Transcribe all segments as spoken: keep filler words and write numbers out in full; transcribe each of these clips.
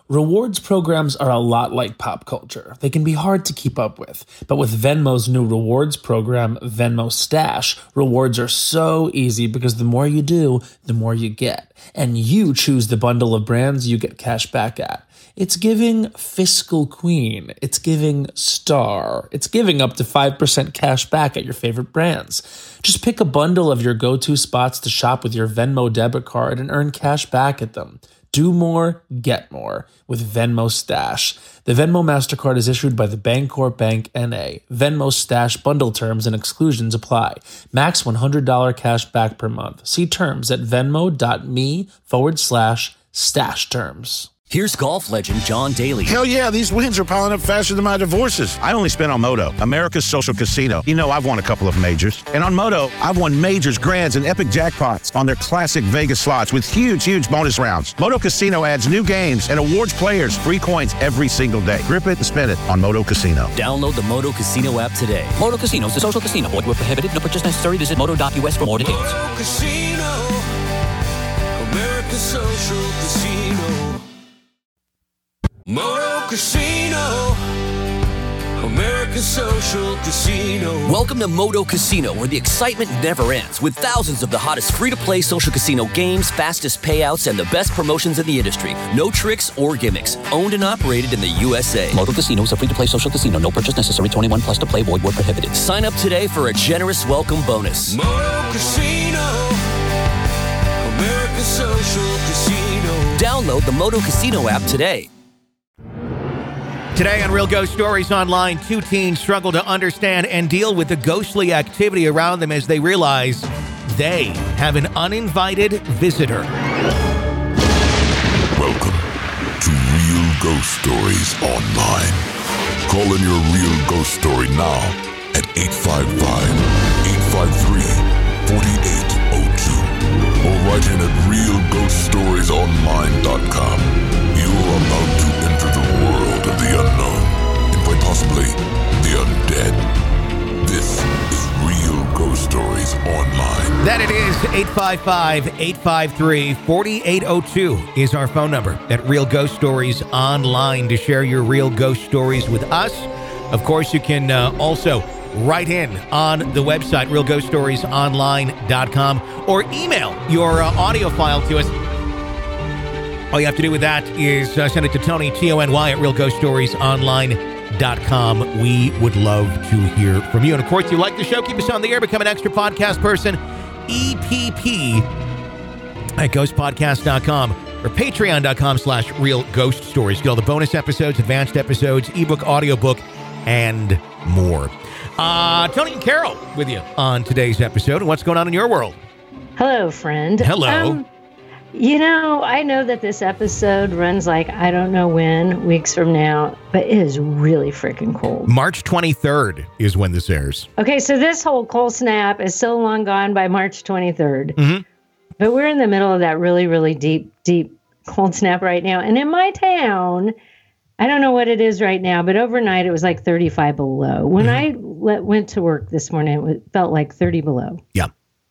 Rewards programs are a lot like pop culture. They can be hard to keep up with. But with Venmo's new rewards program, Venmo Stash, rewards are so easy because the more you do, the more you get. And you choose the bundle of brands you get cash back at. It's giving fiscal queen. It's giving star. It's giving up to five percent cash back at your favorite brands. Just pick a bundle of your go-to spots to shop with your Venmo debit card and earn cash back at them. Do more, get more with Venmo Stash. The Venmo MasterCard is issued by the Bancorp Bank N A. Venmo Stash bundle terms and exclusions apply. Max one hundred dollars cash back per month. See terms at venmo.me forward slash stash terms. Here's golf legend John Daly. Hell yeah, these wins are piling up faster than my divorces. I only spent on Moto, America's social casino. You know I've won a couple of majors. And on Moto, I've won majors, grands, and epic jackpots on their classic Vegas slots with huge, huge bonus rounds. Moto Casino adds new games and awards players free coins every single day. Grip it and spin it on Moto Casino. Download the Moto Casino app today. Moto Casino is a social casino. Void where prohibited. No purchase necessary. Visit moto dot u s for more details. Moto Casino, America's social casino. Moto Casino, America's social casino. Welcome to Moto Casino, where the excitement never ends, with thousands of the hottest free-to-play social casino games, fastest payouts, and the best promotions in the industry. No tricks or gimmicks. Owned and operated in the U S A. Moto Casino is a free-to-play social casino. No purchase necessary. twenty-one plus to play. Void where prohibited. Sign up today for a generous welcome bonus. Moto Casino, America's social casino. Download the Moto Casino app today. Today on Real Ghost Stories Online, two teens struggle to understand and deal with the ghostly activity around them as they realize they have an uninvited visitor. Welcome to Real Ghost Stories Online. Call in your real ghost story now at eight five five, eight five three, four eight zero two or write in at real ghost stories online dot com. You are about to enter the world of the unknown and quite possibly the undead. This is Real Ghost Stories Online. That it is. eight five five, eight five three, four eight zero two is our phone number at Real Ghost Stories Online to share your real ghost stories with us. Of course, you can uh, also write in on the website, real ghost stories online dot com, or email your uh, audio file to us. All you have to do with that is uh, send it to Tony, T O N Y, at real ghost stories online dot com. We would love to hear from you. And, of course, if you like the show, keep us on the air, become an extra podcast person, E P P at ghost podcast dot com or patreon dot com slash real ghost stories. Get all the bonus episodes, advanced episodes, ebook, audiobook, and more. Uh, Tony and Carol with you on today's episode. What's going on in your world? Hello, friend. Hello. Um, you know, I know that this episode runs like, I don't know when, weeks from now, but it is really freaking cold. March twenty-third is when this airs. Okay, so this whole cold snap is so long gone by March twenty-third. Mm-hmm. But we're in the middle of that really, really deep, deep cold snap right now. And in my town, I don't know what it is right now, but overnight it was like thirty-five below. When mm-hmm. I le- went to work this morning, it felt like thirty below. Yeah.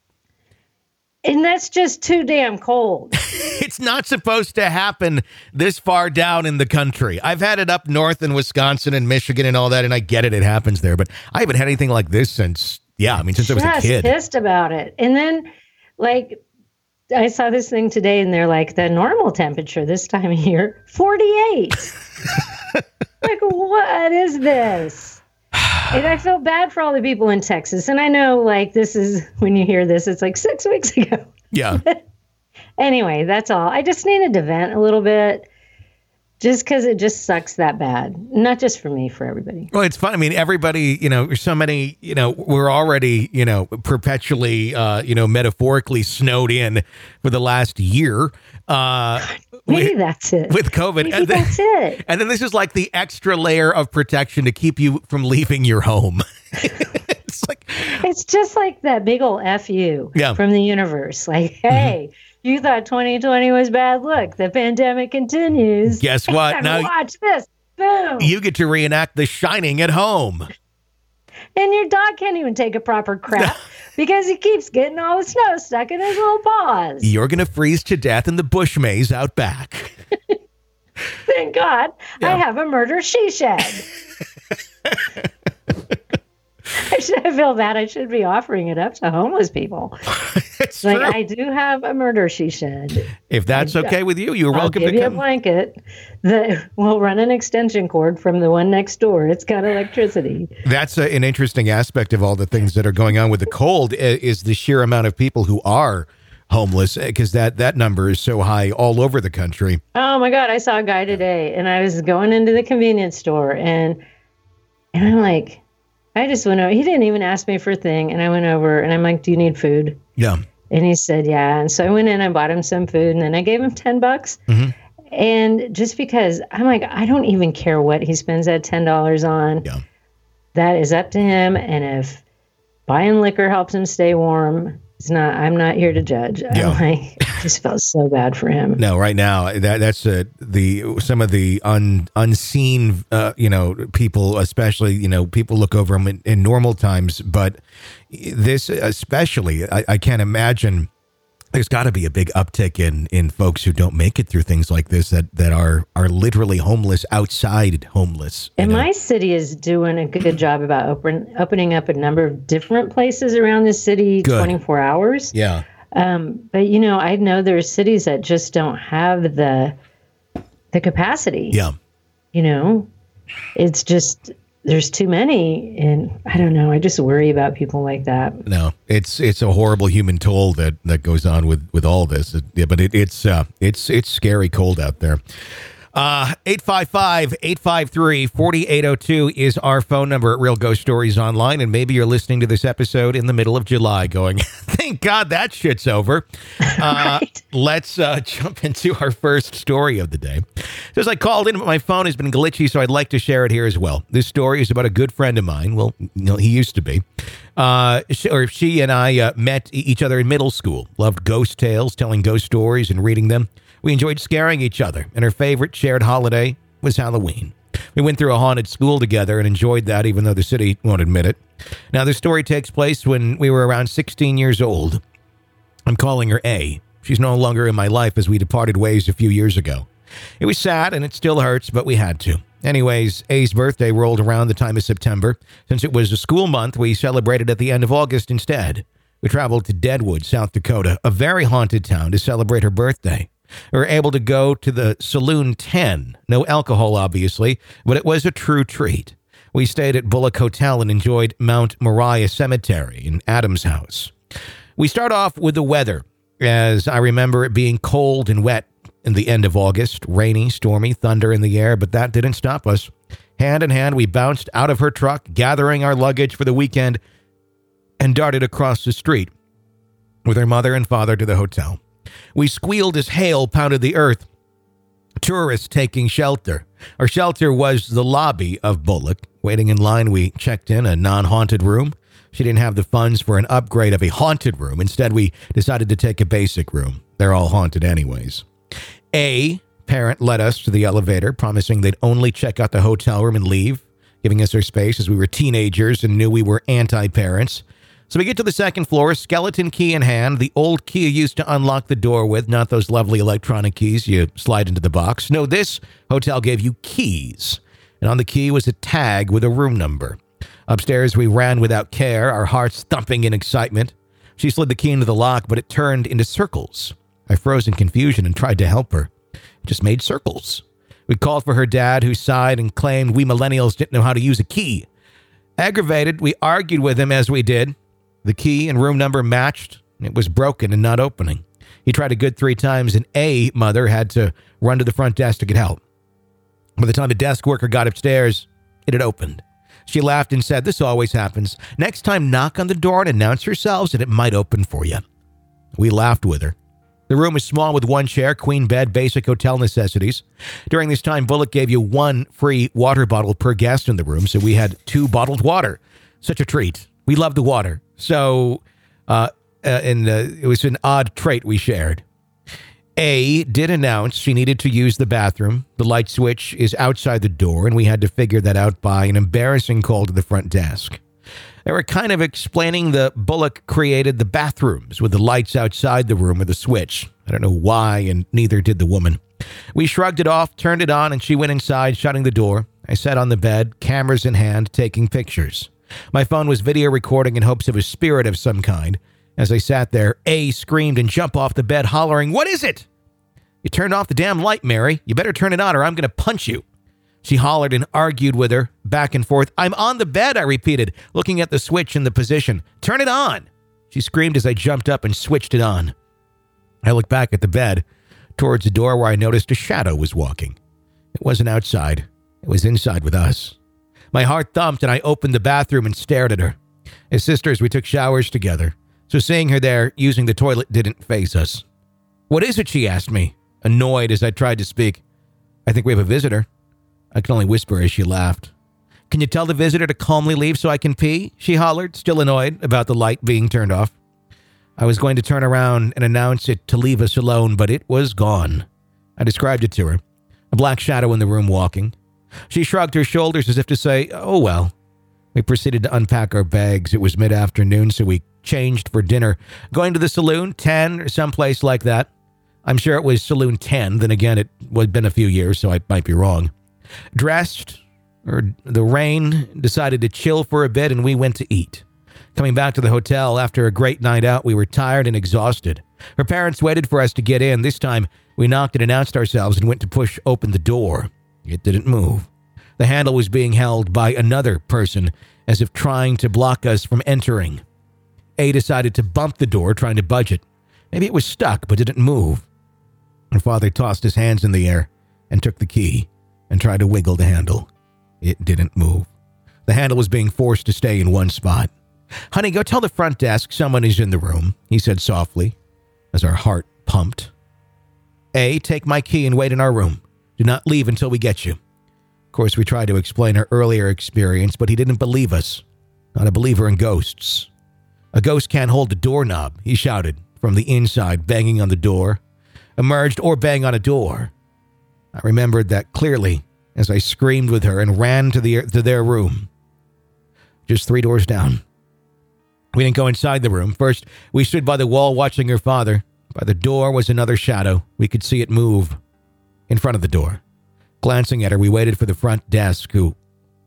And that's just too damn cold. It's not supposed to happen this far down in the country. I've had it up north in Wisconsin and Michigan and all that, and I get it. It happens there. But I haven't had anything like this since, yeah, I mean, since I was a kid. Pissed about it. And then, like, I saw this thing today, and they're like, the normal temperature this time of year, forty-eight. Like, what is this? And I feel bad for all the people in Texas. And I know, like, this is, when you hear this, it's like six weeks ago. Yeah. Anyway, that's all. I just needed to vent a little bit just because it just sucks that bad. Not just for me, for everybody. Well, it's fun. I mean, everybody, you know, so many, you know, we're already, you know, perpetually, uh, you know, metaphorically snowed in for the last year. Uh, Maybe with, that's it. With COVID. Maybe and then, that's it. And then this is like the extra layer of protection to keep you from leaving your home. It's like, it's just like that big old F you yeah. from the universe. Like, hey, mm-hmm. you thought twenty twenty was bad. Look, the pandemic continues. Guess what? And now watch this. Boom. You get to reenact The Shining at home. And your dog can't even take a proper crap because he keeps getting all the snow stuck in his little paws. You're going to freeze to death in the bush maze out back. Thank God Yeah. I have a murder she shed. I should I feel bad. I should be offering it up to homeless people. It's Like, true. I do have a murder she shed. If that's okay with you, you're I'll welcome give to you a come. blanket. The, we'll run an extension cord from the one next door. It's got electricity. That's a, an interesting aspect of all the things that are going on with the cold i- is the sheer amount of people who are homeless, because that, that number is so high all over the country. Oh my God, I saw a guy today and I was going into the convenience store and and I'm like, I just went over. He didn't even ask me for a thing. And I went over and I'm like, do you need food? Yeah. And he said, yeah. And so I went in and bought him some food and then I gave him ten bucks. Mm-hmm. And just because I'm like, I don't even care what he spends that ten dollars on. Yeah. That is up to him. And if buying liquor helps him stay warm, it's not, I'm not here to judge. Yeah. I'm like, I just felt so bad for him. No, right now that that's uh, the some of the un, unseen, uh, you know, people, especially you know, people look over them in, in normal times, but this especially, I, I can't imagine. There's got to be a big uptick in in folks who don't make it through things like this that that are are literally homeless outside homeless. you And know? my city is doing a good job about open, opening up a number of different places around the city Good. twenty-four hours. yeah, Um, but you know, I know there's cities that just don't have the the capacity. yeah. You know, it's just there's too many, and I don't know. I just worry about people like that. No, it's it's a horrible human toll that, that goes on with, with all this. It, yeah, but it, it's uh, it's it's scary cold out there. Uh, eight five five, eight five three, four eight zero two is our phone number at Real Ghost Stories Online. And maybe you're listening to this episode in the middle of July going, thank God that shit's over. Uh, Right. Let's uh, jump into our first story of the day. Just I called in, but my phone has been glitchy, so I'd like to share it here as well. This story is about a good friend of mine. Well, you know, he used to be. Uh, she, or she and I uh, met e- each other in middle school. Loved ghost tales, telling ghost stories, and reading them. We enjoyed scaring each other, and her favorite shared holiday was Halloween. We went through a haunted school together and enjoyed that, even though the city won't admit it. Now, the story takes place when we were around sixteen years old. I'm calling her A. She's no longer in my life as we departed ways a few years ago. It was sad, and it still hurts, but we had to. Anyways, A's birthday rolled around the time of September. Since it was a school month, we celebrated at the end of August instead. We traveled to Deadwood, South Dakota, a very haunted town, to celebrate her birthday. We were able to go to the Saloon ten. No alcohol, obviously, but it was a true treat. We stayed at Bullock Hotel and enjoyed Mount Moriah Cemetery in Adams House. We start off with the weather, as I remember it being cold and wet in the end of August, rainy, stormy, thunder in the air, but that didn't stop us. Hand in hand, we bounced out of her truck, gathering our luggage for the weekend, and darted across the street with her mother and father to the hotel. We squealed as hail pounded the earth. Tourists taking shelter. Our shelter was the lobby of Bullock. Waiting in line, we checked in a non-haunted room. She didn't have the funds for an upgrade of a haunted room. Instead, we decided to take a basic room. They're all haunted anyways. A parent led us to the elevator, promising they'd only check out the hotel room and leave, giving us our space as we were teenagers and knew we were anti-parents. So we get to the second floor, skeleton key in hand, the old key you used to unlock the door with, not those lovely electronic keys you slide into the box. No, this hotel gave you keys, and on the key was a tag with a room number. Upstairs, we ran without care, our hearts thumping in excitement. She slid the key into the lock, but it turned into circles. I froze in confusion and tried to help her. It just made circles. We called for her dad, who sighed and claimed we millennials didn't know how to use a key. Aggravated, we argued with him as we did. The key and room number matched, and it was broken and not opening. He tried a good three times, and A mother had to run to the front desk to get help. By the time the desk worker got upstairs, it had opened. She laughed and said, "This always happens. Next time, knock on the door and announce yourselves, and it might open for you." We laughed with her. The room was small with one chair, queen bed, basic hotel necessities. During this time, Bullock gave you one free water bottle per guest in the room, so we had two bottled water. Such a treat. We loved the water. So, uh, uh, and uh, it was an odd trait we shared. A did announce she needed to use the bathroom. The light switch is outside the door, and we had to figure that out by an embarrassing call to the front desk. They were kind of explaining the Bullock created the bathrooms with the lights outside the room with a switch. I don't know why, and neither did the woman. We shrugged it off, turned it on, and she went inside, shutting the door. I sat on the bed, cameras in hand, taking pictures. My phone was video recording in hopes of a spirit of some kind. As I sat there, A screamed and jumped off the bed, hollering, "What is it?" "You turned off the damn light, Mary. You better turn it on or I'm going to punch you." She hollered and argued with her, back and forth. "I'm on the bed," I repeated, looking at the switch in the position. "Turn it on." She screamed as I jumped up and switched it on. I looked back at the bed, towards the door where I noticed a shadow was walking. It wasn't outside. It was inside with us. My heart thumped and I opened the bathroom and stared at her. As sisters, we took showers together, so seeing her there using the toilet didn't faze us. "What is it?" she asked me, annoyed as I tried to speak. "I think we have a visitor." I could only whisper as she laughed. "Can you tell the visitor to calmly leave so I can pee?" she hollered, still annoyed about the light being turned off. I was going to turn around and announce it to leave us alone, but it was gone. I described it to her. A black shadow in the room walking. She shrugged her shoulders as if to say, "Oh well." We proceeded to unpack our bags. It was mid-afternoon, so we changed for dinner, going to the Saloon ten or someplace like that. I'm sure it was Saloon ten. Then again, it had been a few years, so I might be wrong. Dressed, or the rain decided to chill for a bit, and we went to eat. Coming back to the hotel after a great night out, we were tired and exhausted. Her parents waited for us to get in. This time, we knocked and announced ourselves and went to push open the door. It didn't move. The handle was being held by another person, as if trying to block us from entering. A decided to bump the door, trying to budge it. Maybe it was stuck, but didn't move. Her father tossed his hands in the air and took the key and tried to wiggle the handle. It didn't move. The handle was being forced to stay in one spot. "Honey, go tell the front desk someone is in the room," he said softly, as our heart pumped. "A, take my key and wait in our room. Do not leave until we get you." Of course, we tried to explain our earlier experience, but he didn't believe us. Not a believer in ghosts. "A ghost can't hold a doorknob," he shouted from the inside, banging on the door. "Emerged or bang on a door." I remembered that clearly as I screamed with her and ran to, the, to their room. Just three doors down. We didn't go inside the room. First, we stood by the wall watching her father. By the door was another shadow. We could see it move in front of the door. Glancing at her, we waited for the front desk, who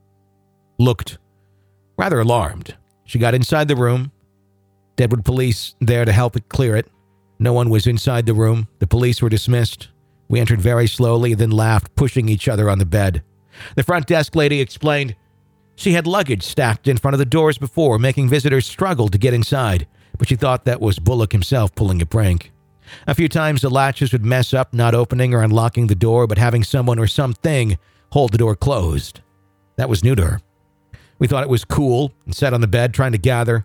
looked rather alarmed. She got inside the room. Deadwood police there to help it clear it. No one was inside the room. The police were dismissed. We entered very slowly, then laughed, pushing each other on the bed. The front desk lady explained she had luggage stacked in front of the doors before, making visitors struggle to get inside, but she thought that was Bullock himself pulling a prank. A few times the latches would mess up, not opening or unlocking the door, but having someone or something hold the door closed. That was new to her. We thought it was cool and sat on the bed trying to gather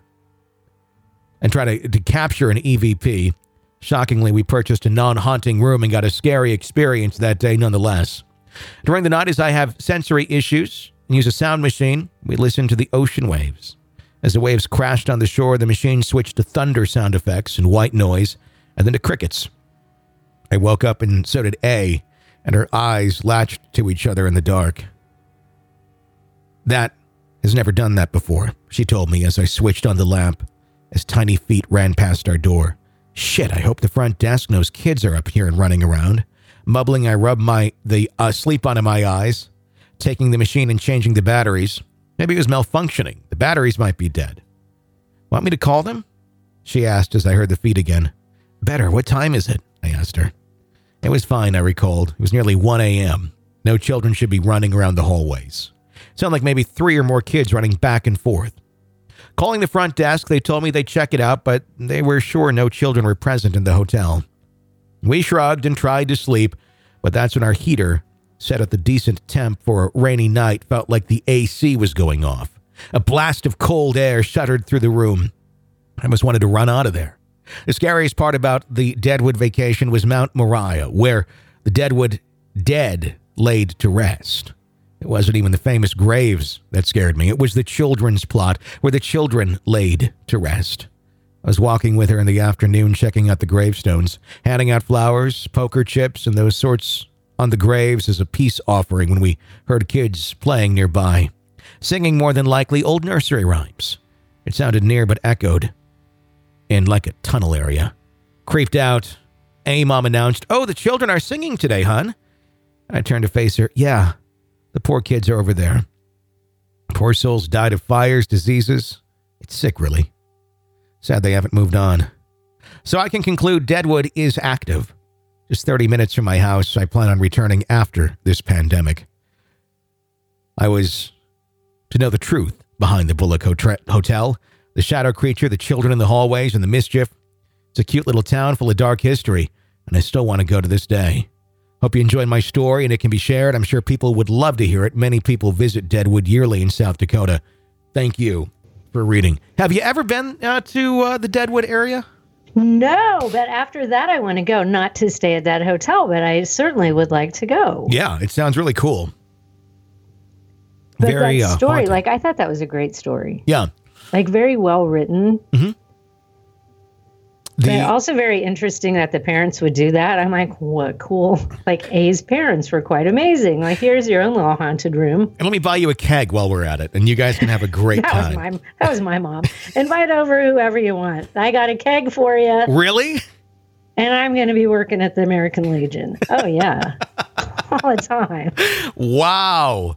and try to, to capture an E V P. Shockingly, we purchased a non-haunting room and got a scary experience that day nonetheless. During the night, as I have sensory issues and use a sound machine, we listened to the ocean waves. As the waves crashed on the shore, the machine switched to thunder sound effects and white noise, and then to crickets. I woke up and so did A, and her eyes latched to each other in the dark. "That has never done that before," she told me as I switched on the lamp, as tiny feet ran past our door. "Shit, I hope the front desk knows kids are up here and running around." Mumbling, I rubbed my the uh, sleep onto my eyes, taking the machine and changing the batteries. Maybe it was malfunctioning. The batteries might be dead. "Want me to call them?" she asked as I heard the feet again. "Better. What time is it?" I asked her. It was fine, I recalled. It was nearly one a.m. No children should be running around the hallways. It sounded like maybe three or more kids running back and forth. Calling the front desk, they told me they'd check it out, but they were sure no children were present in the hotel. We shrugged and tried to sleep, but that's when our heater, set at the decent temp for a rainy night, felt like the A C was going off. A blast of cold air shuddered through the room. I almost wanted to run out of there. The scariest part about the Deadwood vacation was Mount Moriah, where the Deadwood dead laid to rest. It wasn't even the famous graves that scared me. It was the children's plot, where the children laid to rest. I was walking with her in the afternoon, checking out the gravestones, handing out flowers, poker chips, and those sorts on the graves as a peace offering when we heard kids playing nearby, singing more than likely old nursery rhymes. It sounded near but echoed in like a tunnel area. Creeped out, A mom announced, "Oh, the children are singing today, hon." And I turned to face her. "Yeah, the poor kids are over there. Poor souls died of fires, diseases. It's sick, really. Sad they haven't moved on." So I can conclude Deadwood is active. Just thirty minutes from my house. I plan on returning after this pandemic. I was to know the truth behind the Bullock Hotel, the shadow creature, the children in the hallways, and the mischief. It's a cute little town full of dark history, and I still want to go to this day. Hope you enjoyed my story and it can be shared. I'm sure people would love to hear it. Many people visit Deadwood yearly in South Dakota. Thank you for reading. Have you ever been uh, to uh, the Deadwood area? No, but after that I want to go, not to stay at that hotel, but I certainly would like to go. Yeah, it sounds really cool. But very that story, uh, haunted. like I thought that was a great story. Yeah. Like very well written. Mm-hmm. The, but also very interesting that the parents would do that. I'm like, what cool. Like A's parents were quite amazing. Like, here's your own little haunted room. And let me buy you a keg while we're at it, and you guys can have a great that time. Was my, that was my mom. Invite over whoever you want. I got a keg for you. Really? And I'm going to be working at the American Legion. Oh, yeah. All the time. Wow.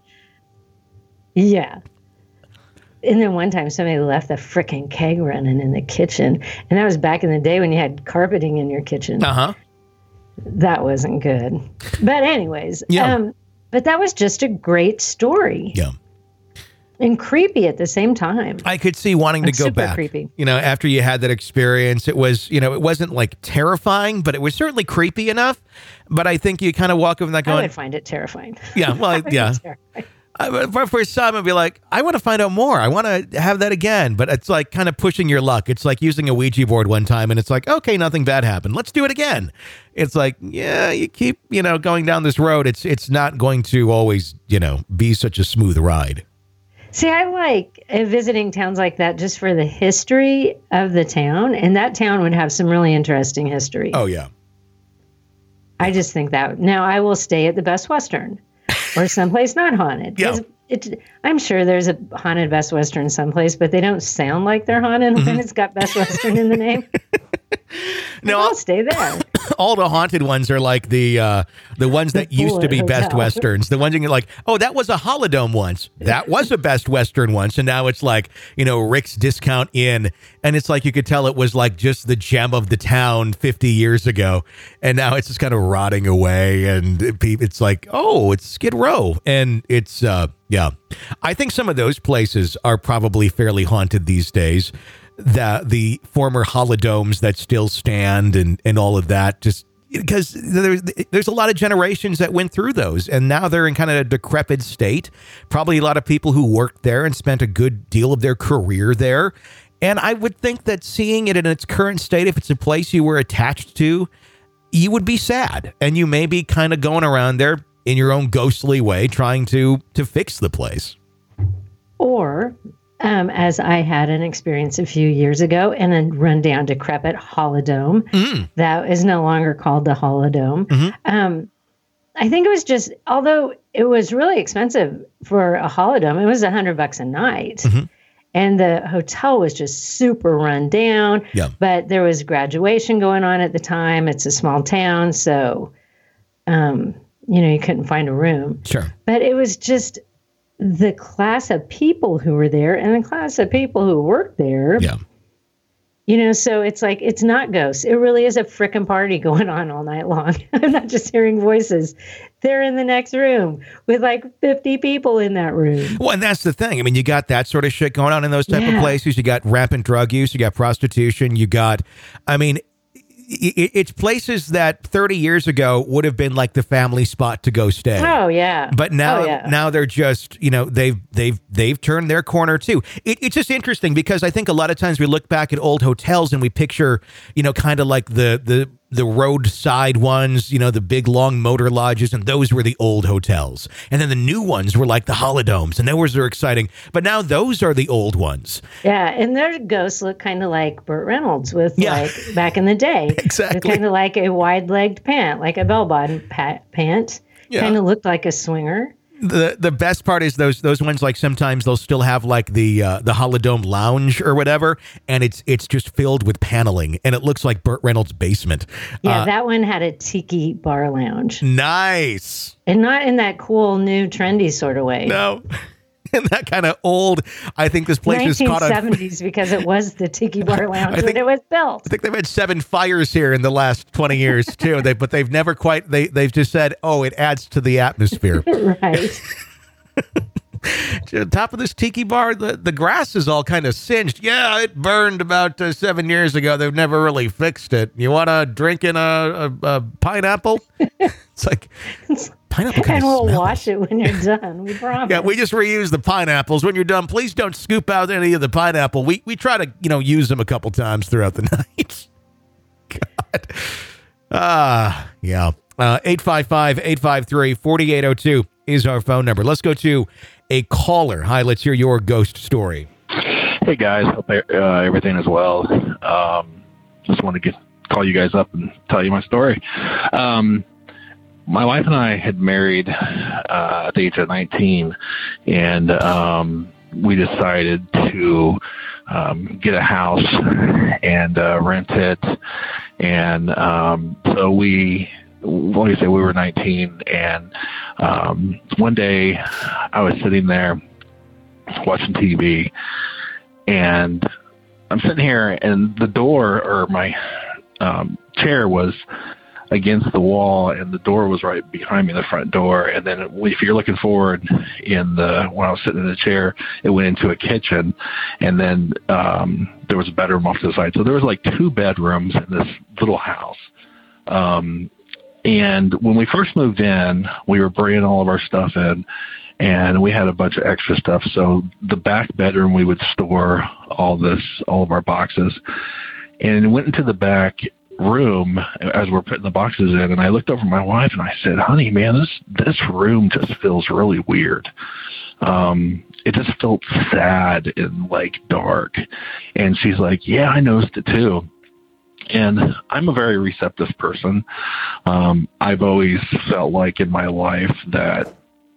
Yeah. And then one time somebody left the frickin' keg running in the kitchen. And that was back in the day when you had carpeting in your kitchen. Uh-huh. That wasn't good. But anyways, yeah. um, but that was just a great story. Yeah. And creepy at the same time. I could see wanting to It's go super back. creepy. You know, after you had that experience, it was, you know, it wasn't like terrifying, but it was certainly creepy enough. But I think you kind of walk over that going, I would find it terrifying. Yeah, well, yeah. I, for, for some, I'd be like, I want to find out more. I want to have that again. But it's like kind of pushing your luck. It's like using a Ouija board one time and it's like, okay, nothing bad happened. Let's do it again. It's like, yeah, you keep, you know, going down this road. It's it's not going to always, you know, be such a smooth ride. See, I like uh, visiting towns like that just for the history of the town. And that town would have some really interesting history. Oh, yeah. I just think that. Now, I will stay at the Best Western. Or someplace not haunted. Yeah. It, I'm sure there's a haunted Best Western someplace, but they don't sound like they're haunted mm-hmm. when it's got Best Western in the name. No, I'll stay there. All the haunted ones are like the uh, the ones that The used to be Bullet Best Hotel. Westerns. The ones you're like, oh, that was a Holodome once. That was a Best Western once. And now it's like, you know, Rick's Discount Inn. And it's like you could tell it was like just the gem of the town fifty years ago. And now it's just kind of rotting away. And it, it's like, oh, it's Skid Row. And it's, uh, yeah. I think some of those places are probably fairly haunted these days. The the former holodomes that still stand and, and all of that, just because there's, there's a lot of generations that went through those and now they're in kind of a decrepit state. Probably a lot of people who worked there and spent a good deal of their career there. And I would think that seeing it in its current state, if it's a place you were attached to, you would be sad. And you may be kind of going around there in your own ghostly way trying to to fix the place. Or... Um, as I had an experience a few years ago in a rundown, decrepit Holodome mm. that is no longer called the Holodome. Mm-hmm. Um, I think it was just, although it was really expensive for a Holodome, it was a hundred bucks a night. Mm-hmm. And the hotel was just super run down. Yeah. But there was graduation going on at the time. It's a small town, so, um, you know, you couldn't find a room. Sure. But it was just... the class of people who were there and the class of people who worked there. Yeah. You know, so it's like, it's not ghosts. It really is a frickin' party going on all night long. I'm not just hearing voices. They're in the next room with like fifty people in that room. Well, and that's the thing. I mean, you got that sort of shit going on in those type Yeah. of places. You got rampant drug use. You got prostitution. You got, I mean, it's places that thirty years ago would have been like the family spot to go stay. Oh yeah. But now, oh, yeah. now they're just, you know, they've they've they've turned their corner too. It, it's just interesting because I think a lot of times we look back at old hotels and we picture, you know, kind of like the the the roadside ones, you know, the big long motor lodges, and those were the old hotels. And then the new ones were like the holodomes, and those are exciting. But now those are the old ones. Yeah, and their ghosts look kind of like Burt Reynolds with Yeah. like back in the day. Exactly. Kind of like a wide-legged pant, like a bell-bottom pa- pant. Yeah. Kind of looked like a swinger. The the best part is those those ones, like sometimes they'll still have like the uh, the Holodome Lounge or whatever, and it's it's just filled with paneling, and it looks like Burt Reynolds' basement. Yeah, Uh, that one had a tiki bar lounge. nice. And not in that cool, new, trendy sort of way. No. And that kind of old, I think this place is caught on. nineteen seventies, because it was the tiki bar lounge I think- when it was built. I think they've had seven fires here in the last twenty years too. They, but they've never quite. They they've just said, "Oh, it adds to the atmosphere." Right. To the top of this tiki bar, the, the grass is all kind of singed. Yeah, it burned about uh, seven years ago. They've never really fixed it. You want to drink in a, a, a pineapple? It's like pineapple. And we'll smells. wash it when you're done. We promise. Yeah, we just reuse the pineapples. When you're done, please don't scoop out any of the pineapple. We we try to, you know, use them a couple times throughout the night. God. Ah, yeah. Uh, eight five five, eight five three, four eight zero two is our phone number. Let's go to a caller. Hi, let's hear your ghost story. Hey guys, hope uh, everything is well. Um, just want to get call you guys up and tell you my story. Um, my wife and I had married uh, at the age of nineteen, and um, we decided to um, get a house and uh, rent it. And um, so we, like I said, we were nineteen, and um, one day I was sitting there watching T V, and I'm sitting here, and the door or my um, chair was against the wall, and the door was right behind me, the front door. And then if you're looking forward in the, when I was sitting in the chair, it went into a kitchen, and then um, there was a bedroom off to the side. So there was like two bedrooms in this little house. Um, and when we first moved in, we were bringing all of our stuff in, and we had a bunch of extra stuff. So the back bedroom, we would store all this, all of our boxes, and went into the back room as we're putting the boxes in. And I looked over at my wife and I said, honey, man, this, this room just feels really weird. Um, it just felt sad and like dark. And she's like, yeah, I noticed it too. And I'm a very receptive person. Um, I've always felt like in my life that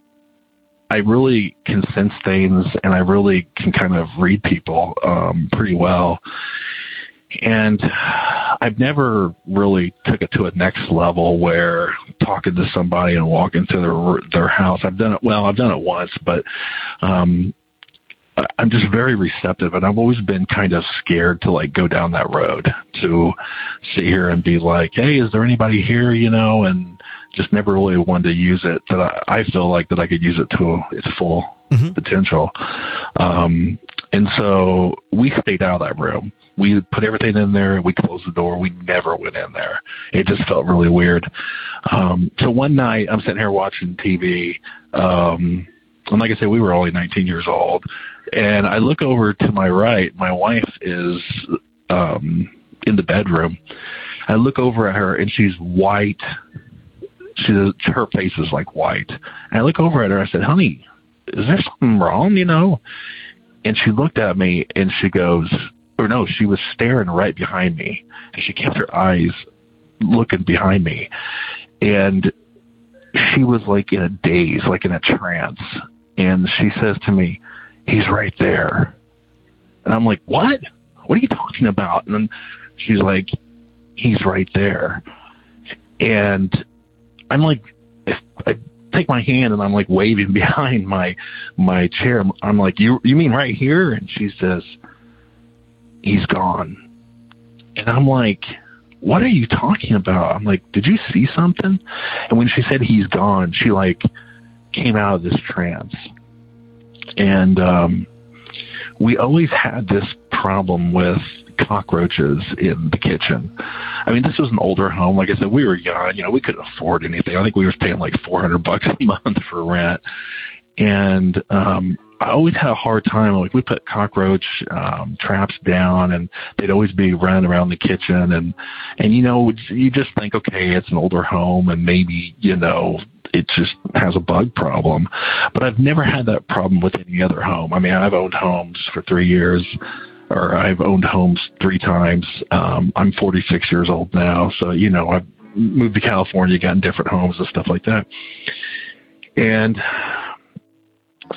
I really can sense things, and I really can kind of read people um, pretty well. And I've never really took it to a next level where talking to somebody and walking to their their house. I've done it. Well, I've done it once, but um, I'm just very receptive, and I've always been kind of scared to like go down that road, to sit here and be like, hey, is there anybody here? You know, and just never really wanted to use it. That I, I feel like that I could use it to its full mm-hmm. potential. Um, and so we stayed out of that room. We put everything in there. We closed the door. We never went in there. It just felt really weird. Um, so one night I'm sitting here watching T V. Um, and like I said, we were only nineteen years old. And I look over to my right. My wife is um, in the bedroom. I look over at her, and she's white. She, her face is like white. And I look over at her. I said, honey, is there something wrong, you know? And she looked at me, and she goes, or no, she was staring right behind me, and she kept her eyes looking behind me. And she was like in a daze, like in a trance. And she says to me, he's right there. And I'm like, what? What are you talking about? And then she's like, he's right there. And I'm like, I take my hand and I'm like waving behind my, my chair. I'm like, you, you mean right here? And she says, he's gone. And I'm like, what are you talking about? I'm like, did you see something? And when she said he's gone, she like came out of this trance. And um, we always had this problem with cockroaches in the kitchen. I mean, this was an older home. Like I said, we were young. You know, we couldn't afford anything. I think we were paying like four hundred bucks a month for rent. And um, I always had a hard time. Like we put cockroach um, traps down, and they'd always be running around the kitchen. And, and, you know, you just think, okay, it's an older home, and maybe, you know, it just has a bug problem. But I've never had that problem with any other home. I mean, I've owned homes for three years, or I've owned homes three times. Um, I'm forty-six years old now. So, you know, I've moved to California, gotten different homes and stuff like that. And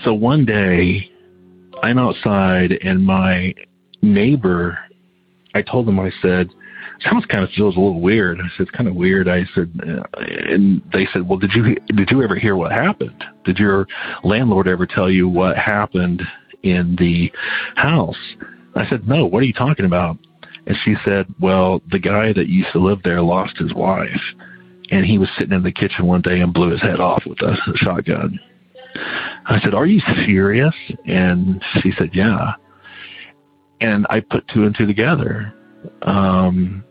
so one day I'm outside and my neighbor, I told him, I said, this house kind of feels a little weird. I said, it's kind of weird. I said, uh, and they said, well, did you, did you ever hear what happened? Did your landlord ever tell you what happened in the house? I said, no, what are you talking about? And she said, well, the guy that used to live there lost his wife, and he was sitting in the kitchen one day and blew his head off with a shotgun. I said, are you serious? And she said, yeah. And I put two and two together. Um,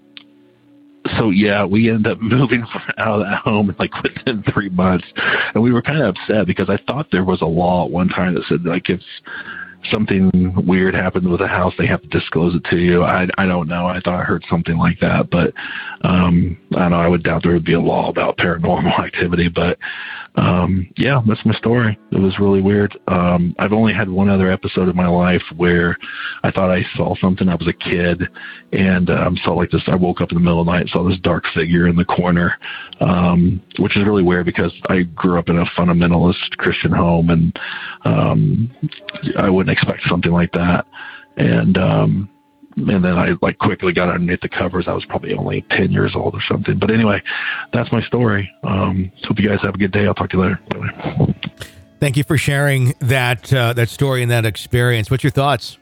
so yeah, we ended up moving out of that home like within three months. And we were kind of upset because I thought there was a law at one time that said, like, if something weird happened with a house, they have to disclose it to you. I, I don't know. I thought I heard something like that, but um, I don't know. I would doubt there would be a law about paranormal activity, but um, yeah, that's my story. It was really weird. Um, I've only had one other episode of my life where I thought I saw something. I was a kid and um, saw like this. I woke up in the middle of the night and saw this dark figure in the corner, um, which is really weird because I grew up in a fundamentalist Christian home, and um, I wouldn't expect something like that. And um, and then I like quickly got underneath the covers. I was probably only ten years old or something. But anyway, that's my story. Um, hope you guys have a good day. I'll talk to you later. Bye. Thank you for sharing that uh, that story and that experience. What's your thoughts?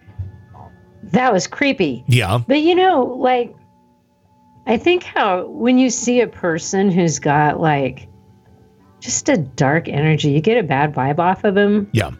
That was creepy. Yeah. But you know, like, I think how when you see a person who's got like just a dark energy, you get a bad vibe off of them. Yeah.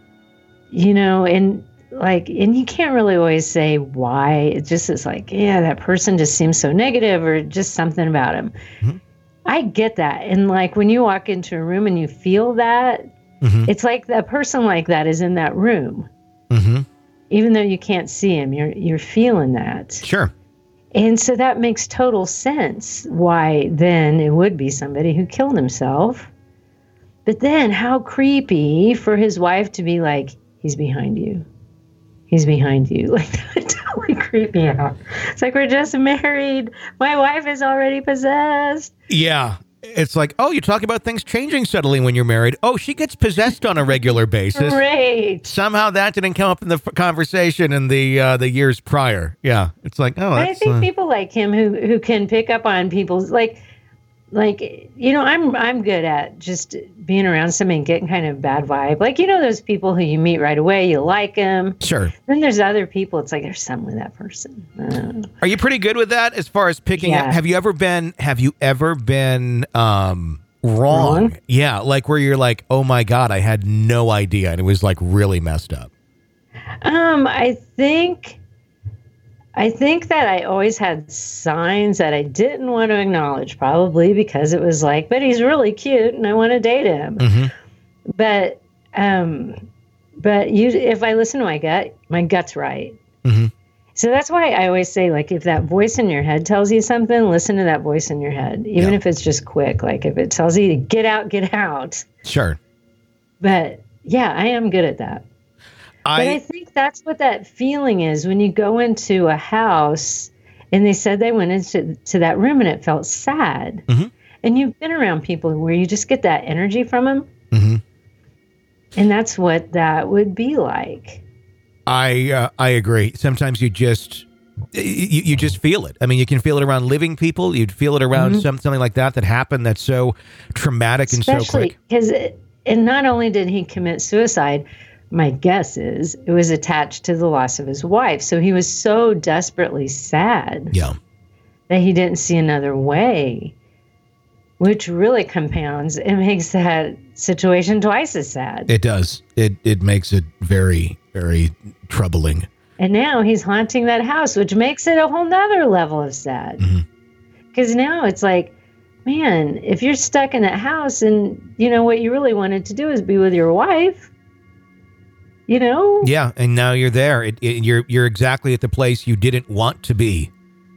You know, and like, and you can't really always say why. It just is like, yeah, that person just seems so negative or just something about him. Mm-hmm. I get that. And like when you walk into a room and you feel that, mm-hmm. it's like a person like that is in that room. Mm-hmm. Even though you can't see him, you're you're feeling that. Sure. And so that makes total sense why then it would be somebody who killed himself. But then how creepy for his wife to be like, he's behind you. He's behind you. Like, that would totally creep me out. It's like, we're just married. My wife is already possessed. Yeah. It's like, oh, you're talking about things changing subtly when you're married. Oh, she gets possessed on a regular basis. Great. Somehow that didn't come up in the f- conversation in the uh, the years prior. Yeah. It's like, oh, that's, I think uh... people like him who, who can pick up on people's, like, like, you know, I'm I'm good at just being around somebody and getting kind of bad vibe. Like, you know, those people who you meet right away, you like them. Sure. Then there's other people. It's like there's something with that person. Uh, Are you pretty good with that as far as picking yeah. up? Have you ever been? Have you ever been um, wrong? Wrong? Yeah, like where you're like, oh my God, I had no idea, and it was like really messed up. Um, I think. I think that I always had signs that I didn't want to acknowledge, probably because it was like, but he's really cute and I want to date him. Mm-hmm. But, um, but you, if I listen to my gut, my gut's right. Mm-hmm. So that's why I always say, like, if that voice in your head tells you something, listen to that voice in your head, even yeah. if it's just quick. Like if it tells you to get out, get out. Sure. But yeah, I am good at that. I, but I think that's what that feeling is when you go into a house and they said they went into to that room and it felt sad. Mm-hmm. And you've been around people where you just get that energy from them. Mm-hmm. And that's what that would be like. I uh, I agree. Sometimes you just you, you just feel it. I mean, you can feel it around living people. You'd feel it around mm-hmm. some, something like that that happened that's so traumatic and Especially so quick. Because, and not only did he commit suicide, my guess is it was attached to the loss of his wife. So he was so desperately sad yeah. that he didn't see another way, which really compounds and makes that situation twice as sad. It does. It it makes it very, very troubling. And now he's haunting that house, which makes it a whole nother level of sad. Because mm-hmm. now it's like, man, if you're stuck in that house and, you know, what you really wanted to do is be with your wife, you know? Yeah, and now you're there. It, it, you're you're exactly at the place you didn't want to be.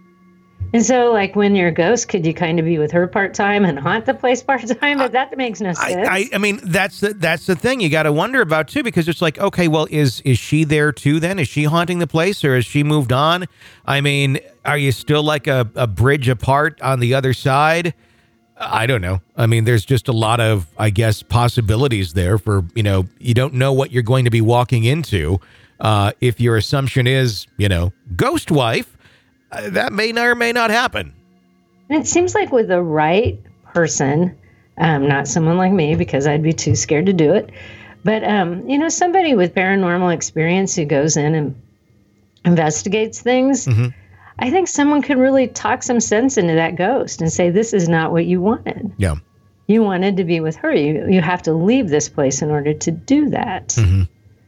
And so, like, when you're a ghost, could you kind of be with her part-time and haunt the place part-time? But that makes no sense. I, I, I mean, that's the, that's the thing you got to wonder about, too, because it's like, okay, well, is is she there, too, then? Is she haunting the place, or has she moved on? I mean, are you still, like, a, a bridge apart on the other side? I don't know. I mean, there's just a lot of, I guess, possibilities there for, you know, you don't know what you're going to be walking into. Uh, if your assumption is, you know, ghost wife, uh, that may not or may not happen. And it seems like with the right person, um, not someone like me, because I'd be too scared to do it. But, um, you know, somebody with paranormal experience who goes in and investigates things, mm-hmm. I think someone could really talk some sense into that ghost and say, this is not what you wanted. Yeah. You wanted to be with her. You you have to leave this place in order to do that. Mm-hmm.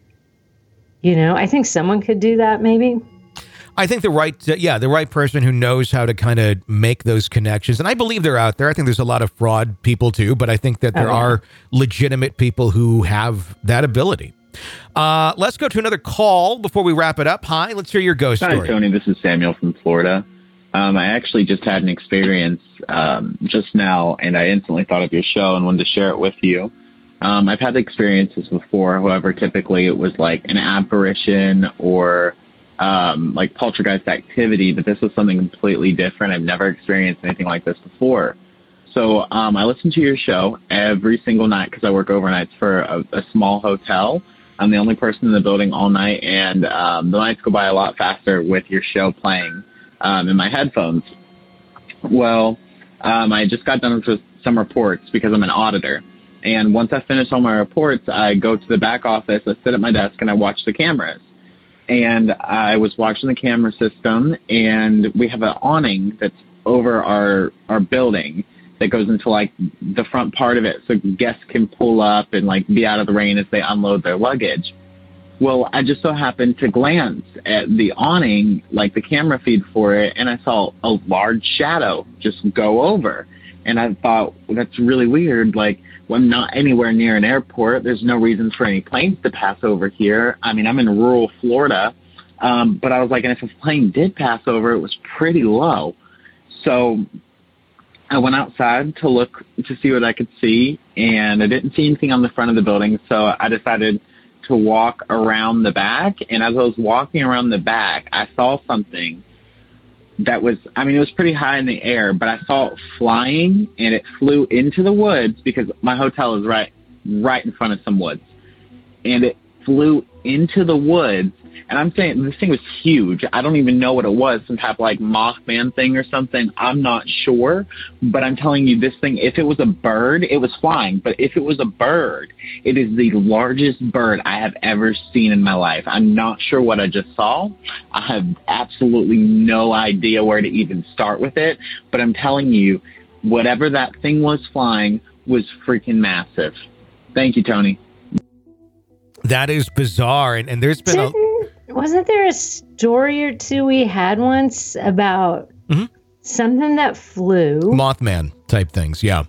You know, I think someone could do that maybe. I think the right, uh, yeah, the right person who knows how to kind of make those connections. And I believe they're out there. I think there's a lot of fraud people too, but I think that there oh, yeah. are legitimate people who have that ability. Uh, let's go to another call before we wrap it up. Hi, let's hear your ghost Hi, story. Hi, Tony. This is Samuel from Florida. Um, I actually just had an experience um, just now, and I instantly thought of your show and wanted to share it with you. Um, I've had experiences before. However, typically it was like an apparition or um, like poltergeist activity, but this was something completely different. I've never experienced anything like this before. So um, I listen to your show every single night because I work overnights for a, a small hotel. I'm the only person in the building all night, and um, the nights go by a lot faster with your show playing um, in my headphones. Well, um, I just got done with some reports because I'm an auditor. And once I finish all my reports, I go to the back office, I sit at my desk, and I watch the cameras. And I was watching the camera system, and we have an awning that's over our, our building that goes into like the front part of it so guests can pull up and like be out of the rain as they unload their luggage. Well, I just so happened to glance at the awning, like the camera feed for it, and I saw a large shadow just go over. And I thought, well, that's really weird. Like, well, I'm not anywhere near an airport. There's no reason for any planes to pass over here. I mean, I'm in rural Florida. Um, but I was like, and if a plane did pass over, it was pretty low. So I went outside to look to see what I could see, and I didn't see anything on the front of the building, so I decided to walk around the back. And as I was walking around the back, I saw something that was, I mean, it was pretty high in the air, but I saw it flying, and it flew into the woods because my hotel is right, right in front of some woods. And it flew into the woods. And I'm saying this thing was huge. I don't even know what it was, some type of like Mothman thing or something. I'm not sure. But I'm telling you, this thing, if it was a bird, it was flying. But if it was a bird, it is the largest bird I have ever seen in my life. I'm not sure what I just saw. I have absolutely no idea where to even start with it. But I'm telling you, whatever that thing was flying was freaking massive. Thank you, Tony. That is bizarre. And, and there's been a... Wasn't there a story or two we had once about mm-hmm. something that flew? Mothman type things, yeah.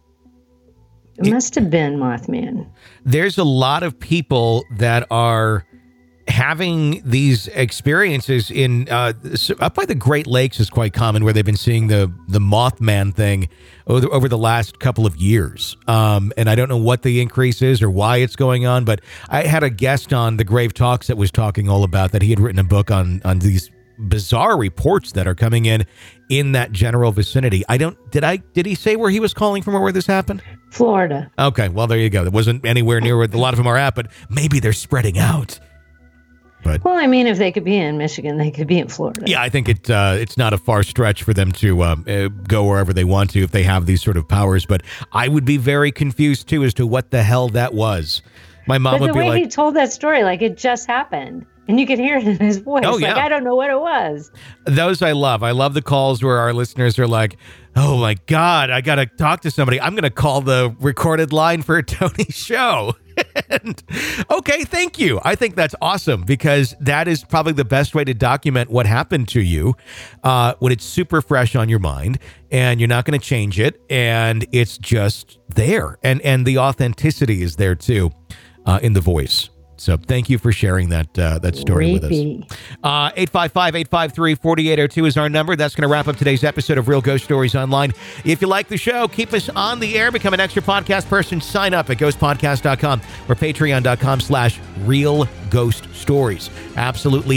It must have been Mothman. There's a lot of people that are having these experiences in uh, up by the Great Lakes is quite common, where they've been seeing the the Mothman thing over, over the last couple of years. Um, and I don't know what the increase is or why it's going on, but I had a guest on the Grave Talks that was talking all about that. He had written a book on on these bizarre reports that are coming in in that general vicinity. I don't did I did he say where he was calling from or where this happened? Florida. Okay, well there you go. It wasn't anywhere near where a lot of them are at, but maybe they're spreading out. But, well, I mean, if they could be in Michigan, they could be in Florida. Yeah, I think it uh, it's not a far stretch for them to um, uh, go wherever they want to if they have these sort of powers. But I would be very confused, too, as to what the hell that was. My mom but would the be way like... he told that story, like it just happened. And you could hear it in his voice. Oh, like, yeah. I don't know what it was. Those I love. I love the calls where our listeners are like, oh, my God, I got to talk to somebody. I'm going to call the recorded line for a Tony show. And, okay, thank you. I think that's awesome because that is probably the best way to document what happened to you uh, when it's super fresh on your mind and you're not going to change it and it's just there. And, and the authenticity is there, too, uh, in the voice. So thank you for sharing that uh, that story Creepy. with us. Uh, eight five five, eight five three, four eight zero two is our number. That's going to wrap up today's episode of Real Ghost Stories Online. If you like the show, keep us on the air. Become an extra podcast person. Sign up at ghost podcast dot com or patreon dot com slash real ghost stories. Absolutely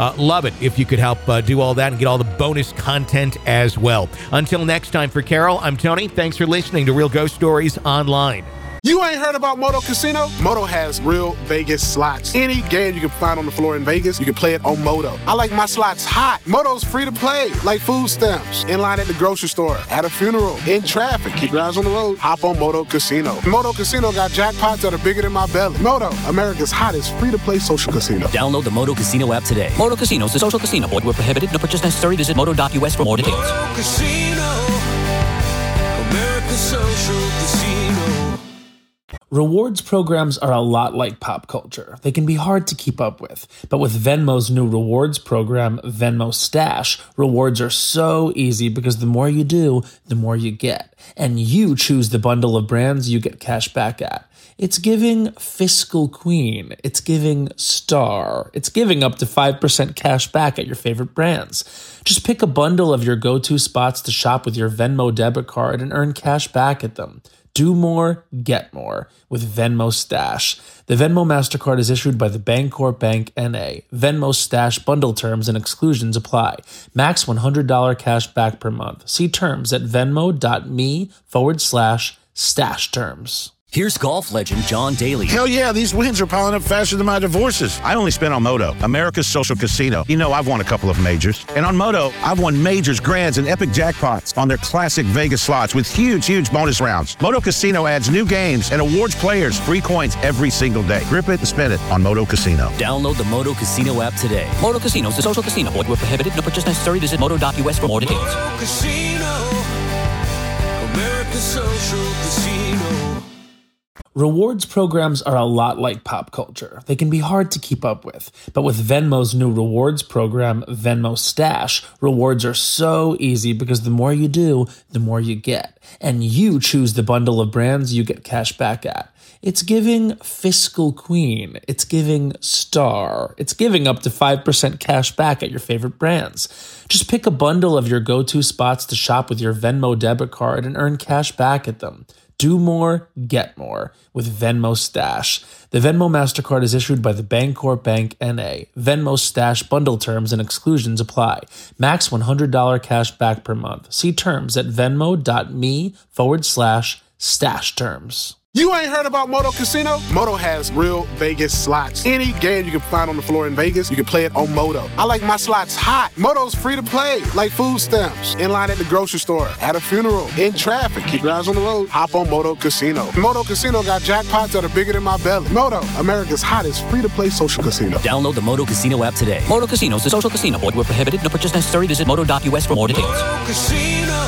Uh, love it if you could help uh, do all that and get all the bonus content as well. Until next time, for Carol, I'm Tony. Thanks for listening to Real Ghost Stories Online. You ain't heard about Moto Casino? Moto has real Vegas slots. Any game you can find on the floor in Vegas, you can play it on Moto. I like my slots hot. Moto's free to play, like food stamps. In line at the grocery store, at a funeral, in traffic. Keep your eyes on the road. Hop on Moto Casino. Moto Casino got jackpots that are bigger than my belly. Moto, America's hottest free-to-play social casino. Download the Moto Casino app today. Moto Casino is a social casino. Void where prohibited. No purchase necessary. Visit moto dot U S for more details. Moto Casino, America's social casino. Rewards programs are a lot like pop culture. They can be hard to keep up with. But with Venmo's new rewards program, Venmo Stash, rewards are so easy because the more you do, the more you get. And you choose the bundle of brands you get cash back at. It's giving fiscal queen. It's giving star. It's giving up to five percent cash back at your favorite brands. Just pick a bundle of your go-to spots to shop with your Venmo debit card and earn cash back at them. Do more, get more with Venmo Stash. The Venmo MasterCard is issued by the Bancorp Bank N A. Venmo Stash bundle terms and exclusions apply. Max one hundred dollars cash back per month. See terms at venmo.me forward slash stash terms. Here's golf legend John Daly. Hell yeah, these wins are piling up faster than my divorces. I only spent on Moto, America's social casino. You know, I've won a couple of majors. And on Moto, I've won majors, grands, and epic jackpots on their classic Vegas slots with huge, huge bonus rounds. Moto Casino adds new games and awards players free coins every single day. Grip it and spin it on Moto Casino. Download the Moto Casino app today. Moto Casino is a social casino. Void where prohibited. No purchase necessary. Visit moto dot U S for more details. Moto Casino, America's social casino. Rewards programs are a lot like pop culture. They can be hard to keep up with. But with Venmo's new rewards program, Venmo Stash, rewards are so easy because the more you do, the more you get. And you choose the bundle of brands you get cash back at. It's giving fiscal queen. It's giving star. It's giving up to five percent cash back at your favorite brands. Just pick a bundle of your go-to spots to shop with your Venmo debit card and earn cash back at them. Do more, get more with Venmo Stash. The Venmo MasterCard is issued by the Bancorp Bank N A. Venmo Stash bundle terms and exclusions apply. Max one hundred dollars cash back per month. See terms at venmo.me forward slash stash terms. You ain't heard about Moto Casino? Moto has real Vegas slots. Any game you can find on the floor in Vegas, you can play it on Moto. I like my slots hot. Moto's free to play, like food stamps. In line at the grocery store, at a funeral, in traffic. Keep your eyes on the road. Hop on Moto Casino. Moto Casino got jackpots that are bigger than my belly. Moto, America's hottest free-to-play social casino. Download the Moto Casino app today. Moto Casino is a social casino. Void where prohibited. No purchase necessary. Visit moto dot U S for more details. Moto Casino,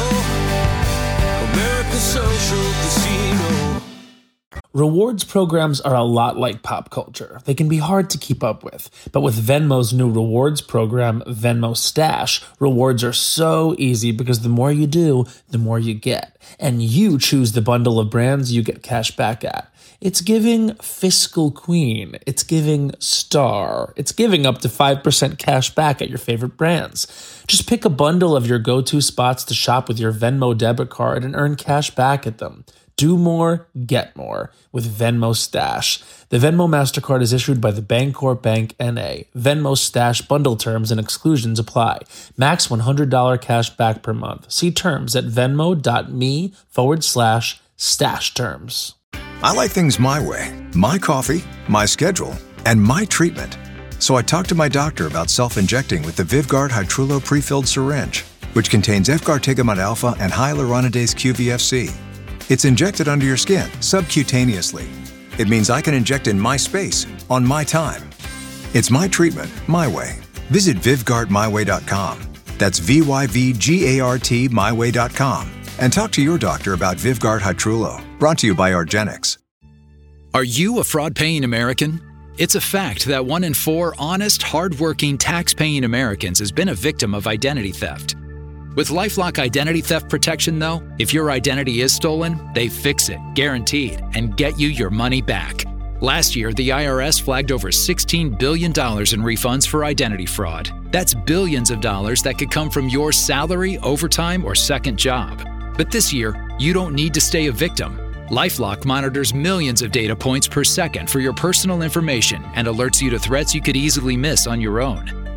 America's social casino. Rewards programs are a lot like pop culture. They can be hard to keep up with. But with Venmo's new rewards program, Venmo Stash, rewards are so easy because the more you do, the more you get. And you choose the bundle of brands you get cash back at. It's giving fiscal queen. It's giving star. It's giving up to five percent cash back at your favorite brands. Just pick a bundle of your go-to spots to shop with your Venmo debit card and earn cash back at them. Do more, get more with Venmo Stash. The Venmo MasterCard is issued by the Bancorp Bank N A. Venmo Stash bundle terms and exclusions apply. Max one hundred dollars cash back per month. See terms at venmo.me forward slash stash terms. I like things my way. My coffee, my schedule, and my treatment. So I talked to my doctor about self-injecting with the Vyvgart Hytrulo pre-filled syringe, which contains Efgartigimod alpha and hyaluronidase Q V F C. It's injected under your skin, subcutaneously. It means I can inject in my space, on my time. It's my treatment, my way. Visit Vyvgart my way dot com. That's V Y V G A R T my way dot com. And talk to your doctor about Vyvgart Hytrulo. Brought to you by argenx. Are you a fraud-paying American? It's a fact that one in four honest, hard-working, tax-paying Americans has been a victim of identity theft. With LifeLock Identity Theft Protection, though, if your identity is stolen, they fix it, guaranteed, and get you your money back. Last year, the I R S flagged over sixteen billion dollars in refunds for identity fraud. That's billions of dollars that could come from your salary, overtime, or second job. But this year, you don't need to stay a victim. LifeLock monitors millions of data points per second for your personal information and alerts you to threats you could easily miss on your own.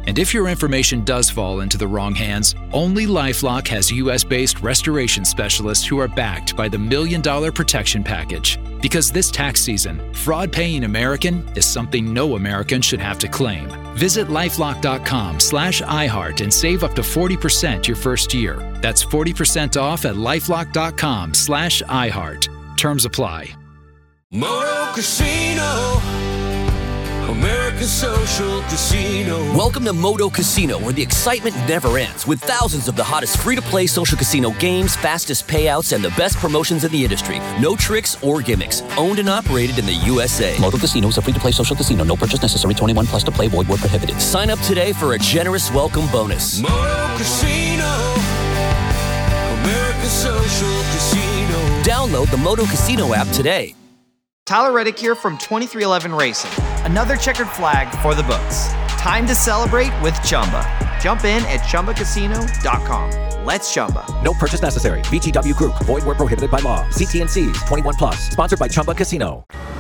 And if your information does fall into the wrong hands, only LifeLock has U S-based restoration specialists who are backed by the Million Dollar Protection Package. Because this tax season, fraud-paying American is something no American should have to claim. Visit LifeLock.com slash iHeart and save up to forty percent your first year. That's forty percent off at LifeLock.com slash iHeart. Terms apply. Moto Casino, America's social casino. Welcome to Moto Casino, where the excitement never ends, with thousands of the hottest free-to-play social casino games, fastest payouts, and the best promotions in the industry. No tricks or gimmicks. Owned and operated in the U S A. Moto Casino is a free-to-play social casino. No purchase necessary. twenty-one plus to play. Void where prohibited. Sign up today for a generous welcome bonus. Moto Casino, America's social casino. Download the Moto Casino app today. Tyler Reddick here from twenty-three eleven Racing. Another checkered flag for the books. Time to celebrate with Chumba. Jump in at Chumba Casino dot com. Let's Chumba. No purchase necessary. V G W Group. Void where prohibited by law. C T and C's. twenty-one plus. Sponsored by Chumba Casino.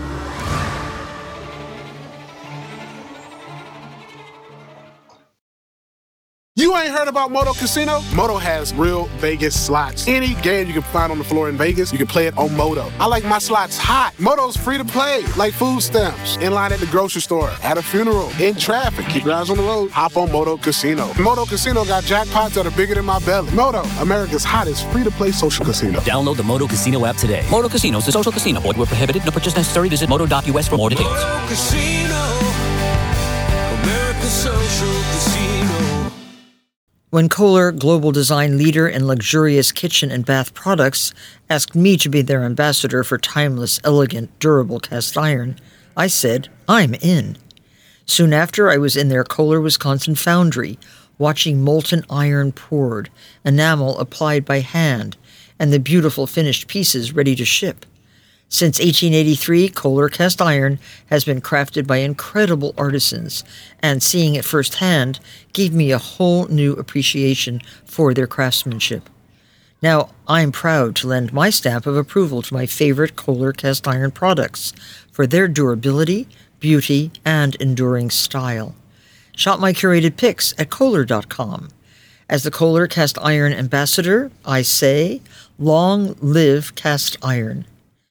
You ain't heard about Moto Casino? Moto has real Vegas slots. Any game you can find on the floor in Vegas, you can play it on Moto. I like my slots hot. Moto's free to play, like food stamps. In line at the grocery store, at a funeral, in traffic. Keep your eyes on the road. Hop on Moto Casino. Moto Casino got jackpots that are bigger than my belly. Moto, America's hottest free-to-play social casino. Download the Moto Casino app today. Moto Casino is a social casino. Void where prohibited. No purchase necessary. Visit moto dot U S for more details. Moto Casino, America's social casino. When Kohler, global design leader in luxurious kitchen and bath products, asked me to be their ambassador for timeless, elegant, durable cast iron, I said, I'm in. Soon after, I was in their Kohler, Wisconsin foundry, watching molten iron poured, enamel applied by hand, and the beautiful finished pieces ready to ship. Since eighteen eighty-three, Kohler cast iron has been crafted by incredible artisans, and seeing it firsthand gave me a whole new appreciation for their craftsmanship. Now, I'm proud to lend my stamp of approval to my favorite Kohler cast iron products for their durability, beauty, and enduring style. Shop my curated picks at Kohler dot com. As the Kohler cast iron ambassador, I say, long live cast iron.